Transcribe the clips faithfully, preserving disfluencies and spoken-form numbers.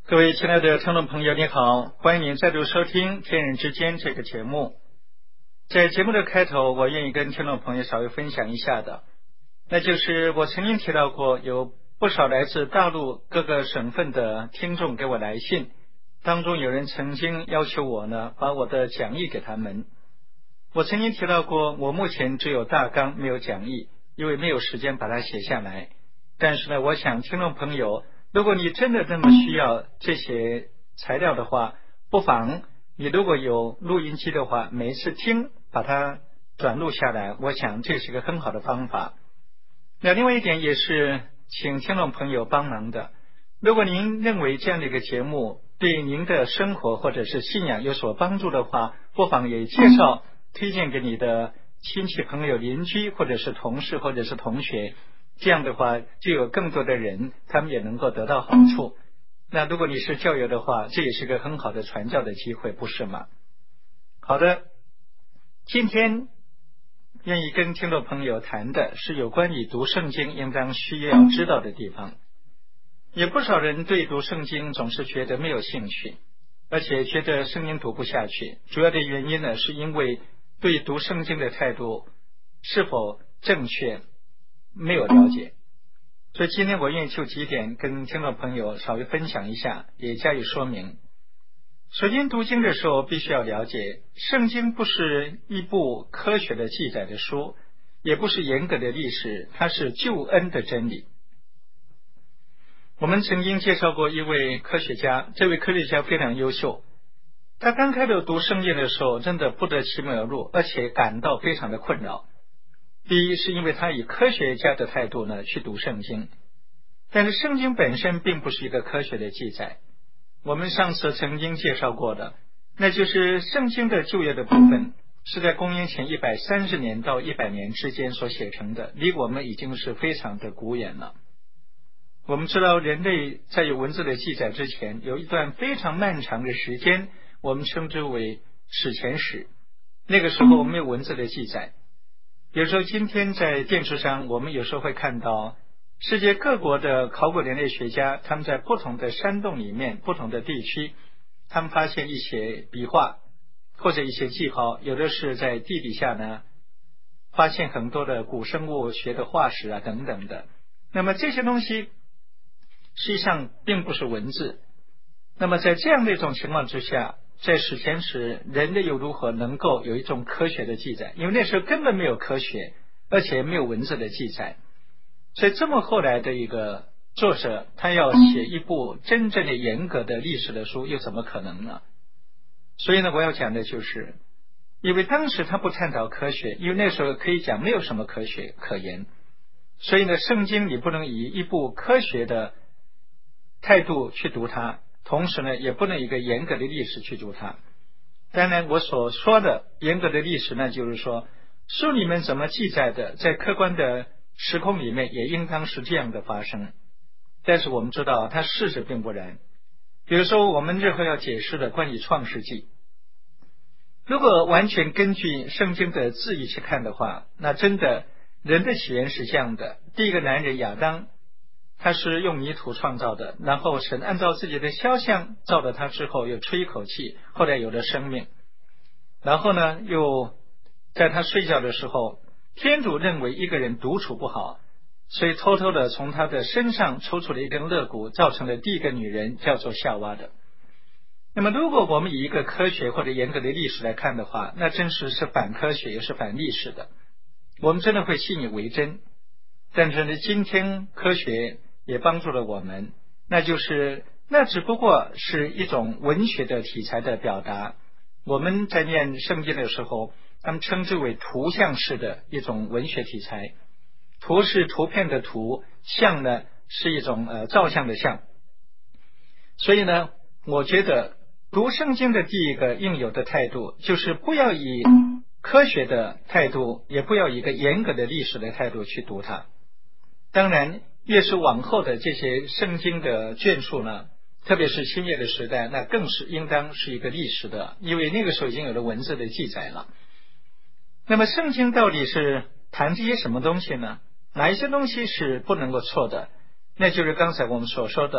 各位亲爱的听众朋友，你好，欢迎您再度收听天人之间这个节目。在节目的开头，我愿意跟听众朋友稍微分享一下的，那就是我曾经提到过，有不少来自大陆各个省份的听众给我来信，当中有人曾经要求我呢，把我的讲义给他们。我曾经提到过，我目前只有大纲，没有讲义，因为没有时间把它写下来。但是呢，我想听众朋友，如果你真的那么需要这些材料的话，不妨你如果有录音机的话，每一次听把它转录下来，我想这是个很好的方法。那另外一点也是请听众朋友帮忙的，如果您认为这样的一个节目对您的生活或者是信仰有所帮助的话，不妨也介绍推荐给你的亲戚朋友邻居或者是同事或者是同学，这样的话就有更多的人他们也能够得到好处。那如果你是教友的话，这也是个很好的传教的机会，不是吗？好的，今天愿意跟听众朋友谈的是有关于读圣经应当需要知道的地方。有不少人对读圣经总是觉得没有兴趣，而且觉得圣经读不下去，主要的原因呢，是因为对读圣经的态度是否正确没有了解。所以今天我愿意就几点跟听众朋友稍微分享一下，也加以说明。首先，读经的时候必须要了解，圣经不是一部科学的记载的书，也不是严格的历史，它是救恩的真理。我们曾经介绍过一位科学家，这位科学家非常优秀，他刚开始读圣经的时候真的不得其门而入，而且感到非常的困扰。第一，是因为他以科学家的态度呢去读圣经，但是圣经本身并不是一个科学的记载。我们上次曾经介绍过的，那就是圣经的旧约的部分是在公元前一百三十年到一百年之间所写成的，离我们已经是非常的古远了。我们知道人类在有文字的记载之前，有一段非常漫长的时间，我们称之为史前史，那个时候没有文字的记载。比如说今天在电视上，我们有时候会看到世界各国的考古人类学家，他们在不同的山洞里面，不同的地区，他们发现一些笔画或者一些记号，有的是在地底下呢发现很多的古生物学的化石啊等等的。那么这些东西实际上并不是文字。那么在这样的一种情况之下，在史前时人类又如何能够有一种科学的记载？因为那时候根本没有科学，而且没有文字的记载。所以这么后来的一个作者，他要写一部真正的严格的历史的书，又怎么可能呢？所以呢，我要讲的就是，因为当时他不探讨科学，因为那时候可以讲没有什么科学可言，所以呢，圣经你不能以一部科学的态度去读它，同时呢，也不能以一个严格的历史去读它。当然我所说的严格的历史呢，就是说书里面怎么记载的，在客观的时空里面也应当是这样的发生。但是我们知道它事实并不然。比如说我们日后要解释的关于创世纪，如果完全根据圣经的字义去看的话，那真的人的起源是这样的。第一个男人亚当，他是用泥土创造的，然后神按照自己的肖像造了他之后，又吹一口气，后来有了生命。然后呢，又在他睡觉的时候，天主认为一个人独处不好，所以偷偷的从他的身上抽出了一根肋骨，造成了第一个女人，叫做夏娃的。那么如果我们以一个科学或者严格的历史来看的话，那真是是反科学也是反历史的，我们真的会信以为真。但是呢，今天科学也帮助了我们，那就是那只不过是一种文学的题材的表达。我们在念圣经的时候，他们称之为图像式的一种文学题材。图是图片的图，像呢是一种呃照相的像。所以呢，我觉得读圣经的第一个应有的态度，就是不要以科学的态度，也不要以一个严格的历史的态度去读它。当然越是往后的这些圣经的卷数呢，特别是新约的时代，那更是应当是一个历史的，因为那个时候已经有了文字的记载了。那么圣经到底是谈这些什么东西呢？哪一些东西是不能够错的？那就是刚才我们所说的，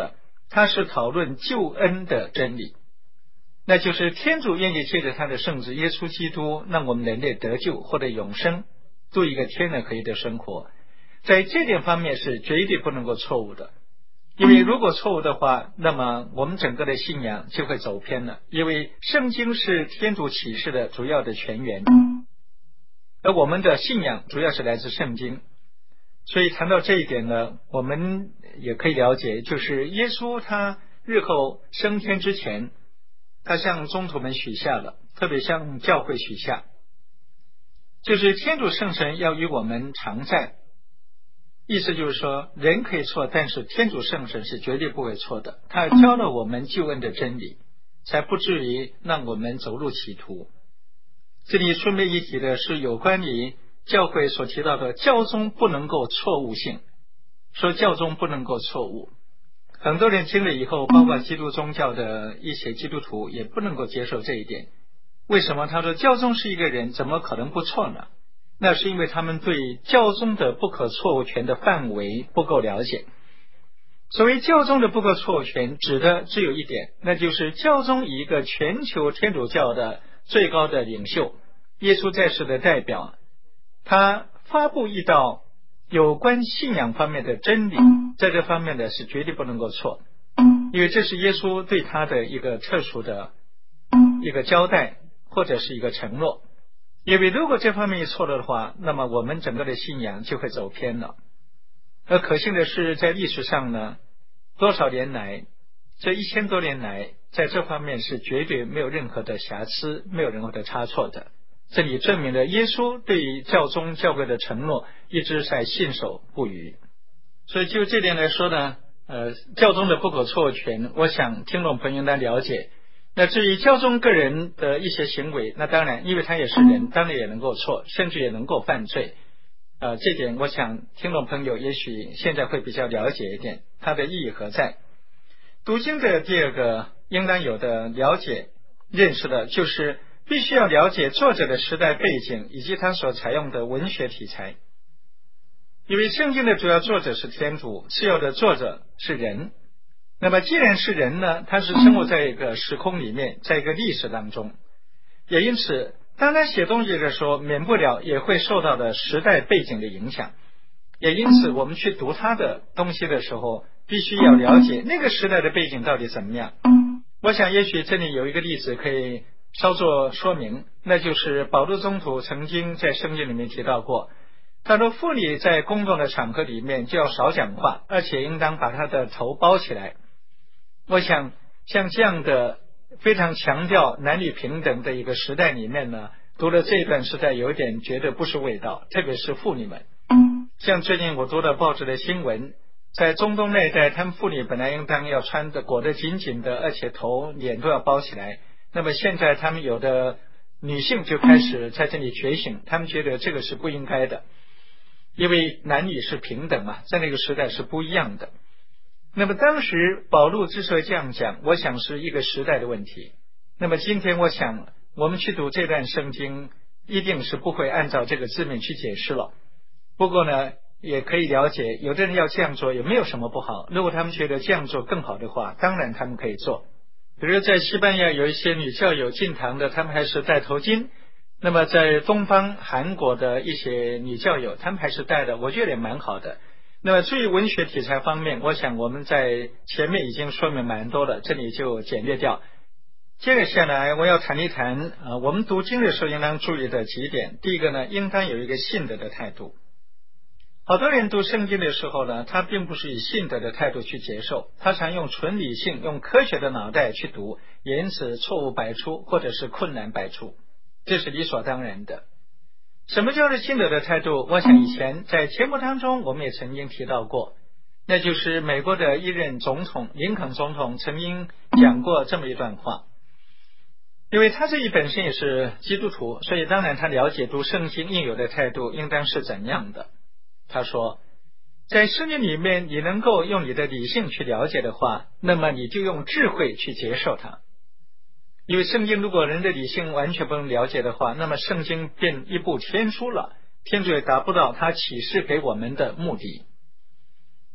它是讨论救恩的真理，那就是天主愿意借着他的圣子耶稣基督，让我们人类得救或者永生，度一个天人合一的生活。在这点方面是绝对不能够错误的，因为如果错误的话，那么我们整个的信仰就会走偏了。因为圣经是天主启示的主要的泉源，而我们的信仰主要是来自圣经。所以谈到这一点呢，我们也可以了解，就是耶稣他日后升天之前，他向宗徒们许下了，特别向教会许下，就是天主圣神要与我们常在。意思就是说，人可以错，但是天主圣神是绝对不会错的，他教了我们救恩的真理，才不至于让我们走入歧途。这里顺便一提的是有关于教会所提到的教宗不能够错误性，说教宗不能够错误，很多人听了以后，包括基督宗教的一些基督徒也不能够接受这一点。为什么？他说教宗是一个人，怎么可能不错呢？那是因为他们对教宗的不可错误权的范围不够了解。所谓教宗的不可错误权，指的只有一点，那就是教宗以一个全球天主教的最高的领袖，耶稣在世的代表，他发布一道有关信仰方面的真理，在这方面的是绝对不能够错，因为这是耶稣对他的一个特殊的一个交代，或者是一个承诺。因为如果这方面一错了的话，那么我们整个的信仰就会走偏了。而可幸的是，在历史上呢，多少年来，这一千多年来，在这方面是绝对没有任何的瑕疵，没有任何的差错的。这里证明了耶稣对于教宗教会的承诺一直在信守不渝。所以就这点来说呢，呃，教宗的不可错误权，我想听众朋友来了解。那至于教宗个人的一些行为，那当然因为他也是人，当然也能够错，甚至也能够犯罪。呃，这点我想听众朋友也许现在会比较了解一点，它的意义何在。读经的第二个应当有的了解认识的，就是必须要了解作者的时代背景以及他所采用的文学题材。因为圣经的主要作者是天主，次要的作者是人。那么既然是人呢，他是生活在一个时空里面，在一个历史当中，也因此当他写东西的时候，免不了也会受到的时代背景的影响。也因此我们去读他的东西的时候，必须要了解那个时代的背景到底怎么样。我想也许这里有一个例子可以稍作说明，那就是保禄宗徒曾经在圣经里面提到过，他说妇女在公众的场合里面就要少讲话，而且应当把她的头包起来。我想像这样的非常强调男女平等的一个时代里面呢，读了这一段时代有一点觉得不是味道，特别是妇女们。像最近我读了报纸的新闻，在中东那一带，他们妇女本来应当要穿的裹得紧紧的，而且头脸都要包起来，那么现在他们有的女性就开始在这里觉醒，他们觉得这个是不应该的，因为男女是平等嘛，在那个时代是不一样的。那么当时保禄之所以这样讲，我想是一个时代的问题。那么今天我想我们去读这段圣经，一定是不会按照这个字面去解释了。不过呢，也可以了解有的人要这样做也没有什么不好，如果他们觉得这样做更好的话，当然他们可以做。比如在西班牙有一些女教友进堂的，他们还是戴头巾，那么在东方韩国的一些女教友，他们还是戴的，我觉得也蛮好的。那么至于文学题材方面，我想我们在前面已经说明蛮多了，这里就简略掉。接着下来我要谈一谈呃，我们读经的时候应当注意的几点。第一个呢，应当有一个信德的态度。好多人读圣经的时候呢，他并不是以信德的态度去接受，他常用纯理性用科学的脑袋去读，也因此错误百出或者是困难百出，这是理所当然的。什么叫做信德的态度？我想以前在节目当中我们也曾经提到过，那就是美国的一任总统林肯总统曾经讲过这么一段话。因为他自己本身也是基督徒，所以当然他了解读圣经应有的态度应当是怎样的。他说，在圣经里面你能够用你的理性去了解的话，那么你就用智慧去接受它。因为圣经如果人的理性完全不能了解的话，那么圣经变一部天书了，天主也达不到他启示给我们的目的。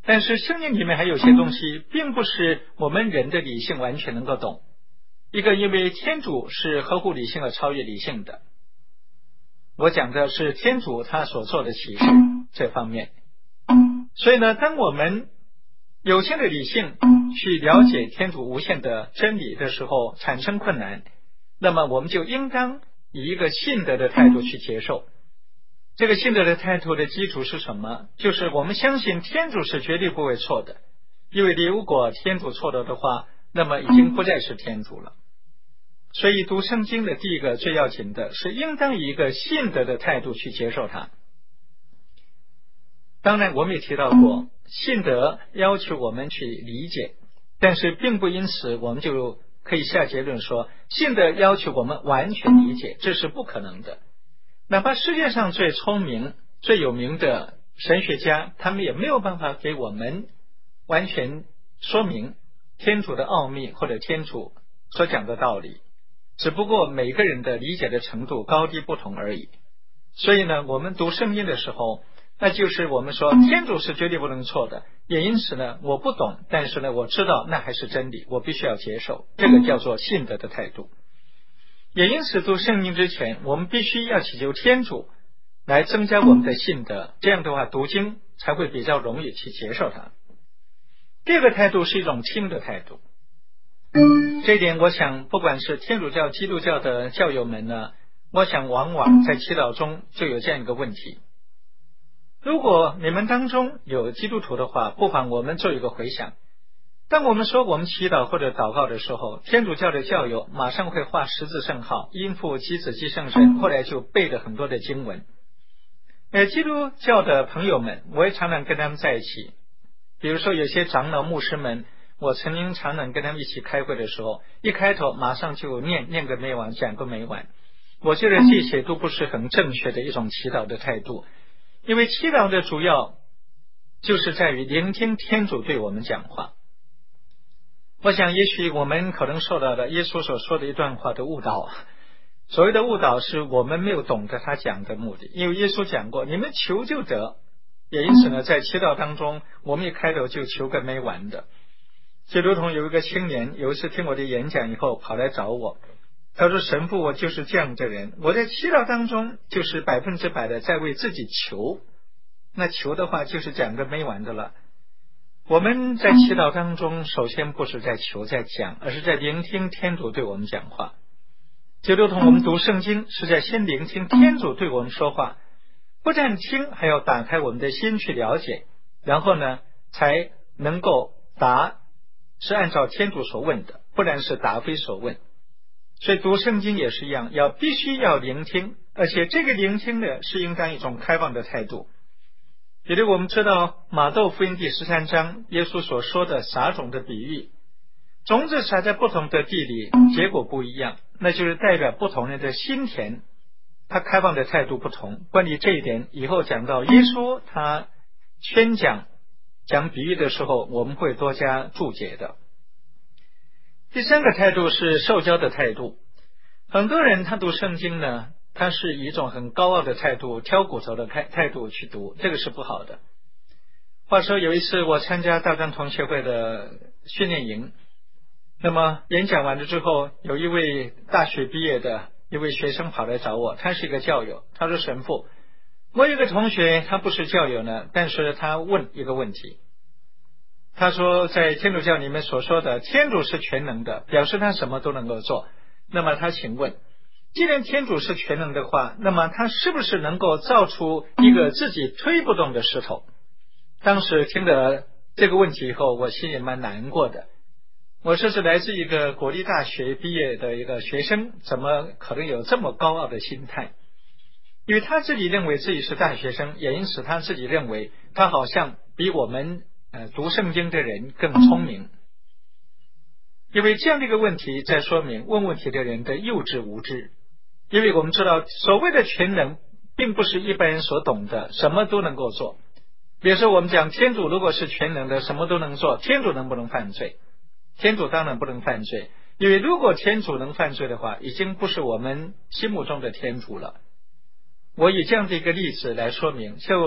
但是圣经里面还有些东西并不是我们人的理性完全能够懂。一个，因为天主是合乎理性和超越理性的，我讲的是天主他所做的启示这方面。所以呢，当我们有限的理性去了解天主无限的真理的时候产生困难，那么我们就应当以一个信德的态度去接受。这个信德的态度的基础是什么？就是我们相信天主是绝对不会错的，因为如果天主错了的话，那么已经不再是天主了。所以读圣经的第一个最要紧的是应当以一个信德的态度去接受它。当然我们也提到过，信德要求我们去理解，但是并不因此我们就可以下结论说信德要求我们完全理解，这是不可能的。哪怕世界上最聪明最有名的神学家，他们也没有办法给我们完全说明天主的奥秘或者天主所讲的道理，只不过每个人的理解的程度高低不同而已。所以呢，我们读圣经的时候，那就是我们说天主是绝对不能错的，也因此呢，我不懂，但是呢，我知道那还是真理，我必须要接受，这个叫做信德的态度。也因此读圣经之前，我们必须要祈求天主来增加我们的信德，这样的话读经才会比较容易去接受它。第二个态度是一种听的态度，这一点我想不管是天主教基督教的教友们呢，我想往往在祈祷中就有这样一个问题。如果你们当中有基督徒的话，不妨我们做一个回想。当我们说我们祈祷或者祷告的时候，天主教的教友马上会画十字圣号，因父及子及圣神，后来就背了很多的经文。呃，基督教的朋友们，我也常常跟他们在一起，比如说有些长老牧师们，我曾经常常跟他们一起开会的时候，一开头马上就念念个没完，讲个没完。我觉得这些都不是很正确的一种祈祷的态度，因为祈祷的主要就是在于聆听天主对我们讲话。我想也许我们可能受到了耶稣所说的一段话的误导，所谓的误导是我们没有懂得他讲的目的，因为耶稣讲过你们求就得，也因此呢，在祈祷当中我们一开头就求个没完的。就如同有一个青年有一次听我的演讲以后跑来找我，他说神父，我就是这样的人，我在祈祷当中就是百分之百的在为自己求，那求的话就是讲个没完的了。我们在祈祷当中首先不是在求在讲，而是在聆听天主对我们讲话。就如同我们读圣经是在先聆听天主对我们说话，不但听还要打开我们的心去了解，然后呢才能够答，是按照天主所问的，不然是答非所问。所以读圣经也是一样，要必须要聆听，而且这个聆听呢是应当一种开放的态度。比如我们知道马窦福音第十三章耶稣所说的撒种的比喻，种子撒在不同的地里，结果不一样，那就是代表不同人的心田，他开放的态度不同。关于这一点，以后讲到耶稣他宣讲讲比喻的时候，我们会多加注解的。第三个态度是受教的态度。很多人他读圣经呢，他是以一种很高傲的态度，挑骨头的态度去读，这个是不好的。话说有一次我参加大专同学会的训练营，那么演讲完了之后，有一位大学毕业的一位学生跑来找我，他是一个教友，他说神父，我有一个同学他不是教友呢，但是他问一个问题，他说在天主教里面所说的天主是全能的，表示他什么都能够做，那么他请问，既然天主是全能的话，那么他是不是能够造出一个自己推不动的石头？当时听了这个问题以后，我心里蛮难过的。我说是来自一个国立大学毕业的一个学生，怎么可能有这么高傲的心态？因为他自己认为自己是大学生，也因此他自己认为他好像比我们呃读圣经的人更聪明。因为这样的一个问题在说明问问题的人的幼稚无知。因为我们知道所谓的全能并不是一般人所懂的什么都能够做。比如说我们讲天主如果是全能的什么都能做，天主能不能犯罪？天主当然不能犯罪，因为如果天主能犯罪的话，已经不是我们心目中的天主了。我以这样的一个例子来说明，就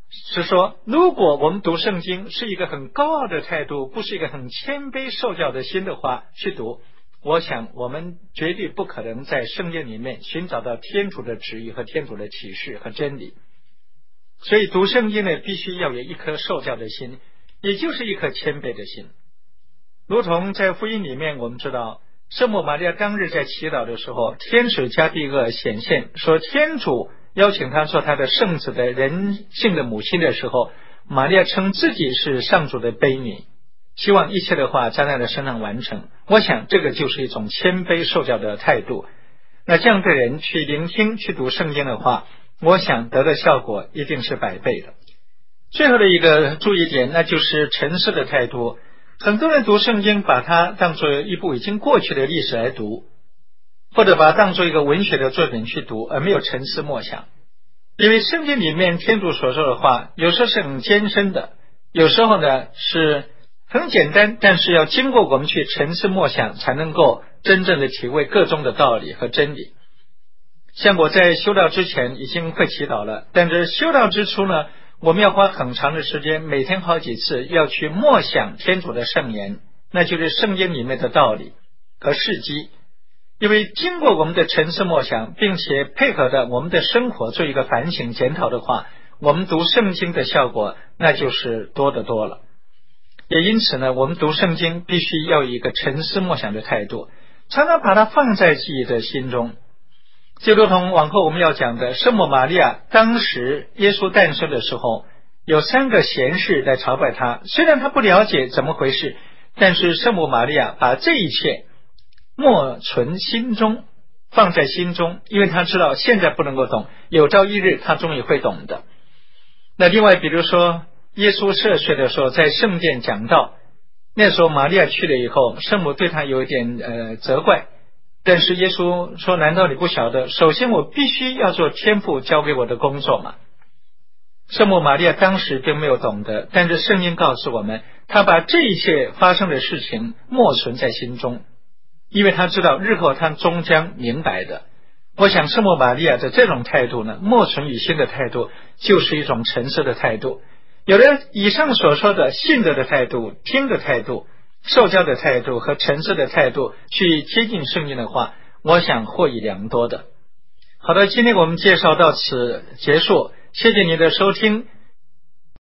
是说，如果我们读圣经是一个很高傲的态度，不是一个很谦卑受教的心的话去读，我想我们绝对不可能在圣经里面寻找到天主的旨意和天主的启示和真理。所以读圣经呢，必须要有一颗受教的心，也就是一颗谦卑的心。如同在福音里面我们知道，圣母玛利亚当日在祈祷的时候，天使加俾厄显现，说天主邀请他做他的圣子的人性的母亲的时候，玛利亚称自己是上主的婢女，希望一切的话在他的身上完成。我想这个就是一种谦卑受教的态度。那这样的人去聆听去读圣经的话，我想得的效果一定是百倍的。最后的一个注意点，那就是沉思的态度。很多人读圣经把它当作一部已经过去的历史来读，或者把它当作一个文学的作品去读，而没有沉思默想。因为圣经里面天主所说的话有时候是很艰深的，有时候呢是很简单，但是要经过我们去沉思默想，才能够真正的体会各中的道理和真理。像我在修道之前已经会祈祷了，但是修道之初呢，我们要花很长的时间，每天好几次要去默想天主的圣言，那就是圣经里面的道理和事迹。因为经过我们的沉思默想，并且配合的我们的生活做一个反省检讨的话，我们读圣经的效果那就是多得多了。也因此呢，我们读圣经必须要有一个沉思默想的态度，常常把它放在自己的心中。就如同往后我们要讲的，圣母玛利亚当时耶稣诞生的时候，有三个贤士来朝拜他，虽然他不了解怎么回事，但是圣母玛利亚把这一切默存心中，放在心中，因为他知道现在不能够懂，有朝一日他终于会懂的。那另外比如说耶稣涉水的时候，在圣殿讲道，那时候玛利亚去了以后，圣母对他有一点呃责怪，但是耶稣说，难道你不晓得，首先我必须要做天父交给我的工作吗？圣母玛利亚当时并没有懂得，但是圣经告诉我们，他把这一切发生的事情默存在心中，因为他知道日后他终将明白的。我想圣母玛利亚的这种态度呢，默存于心的态度，就是一种沉思的态度。有了以上所说的信德的态度、听的态度、受教的态度和沉思的态度去贴近圣经的话，我想获益良多的。好的，今天我们介绍到此结束，谢谢您的收听，